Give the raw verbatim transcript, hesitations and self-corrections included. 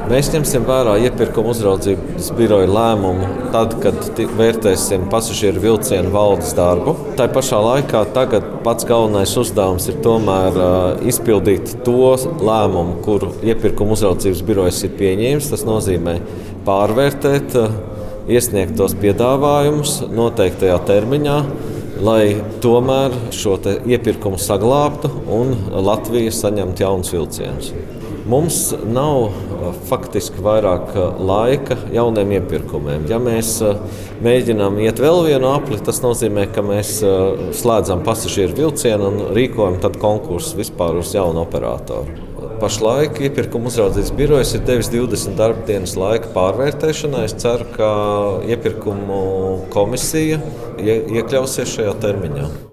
Mēs ņemsim vērā iepirkuma uzraudzības biroja lēmumu tad, kad vērtēsim pasažieru vilcienu valdes darbu. Tā pašā laikā tagad pats galvenais uzdevums ir tomēr izpildīt to lēmumu, kuru iepirkuma uzraudzības birojas ir pieņēmis. Tas nozīmē pārvērtēt iesniegtos piedāvājumus noteiktajā termiņā, lai tomēr šo iepirkumu saglabātu un Latvija saņemtu jaunus vilcienus. Mums nav faktiski vairāk laika jauniem iepirkumiem. Ja mēs mēģinām iet vēl vienu apli, tas nozīmē, ka mēs slēdzam pasažieru vilcienu un rīkojam tad konkursu vispār uz jaunu operatoru. Pašlaik iepirkuma uzraudzības birojas ir devis divdesmit darba dienas laika pārvērtēšanai. Es ceru, ka iepirkumu komisija iekļausies šajā termiņā.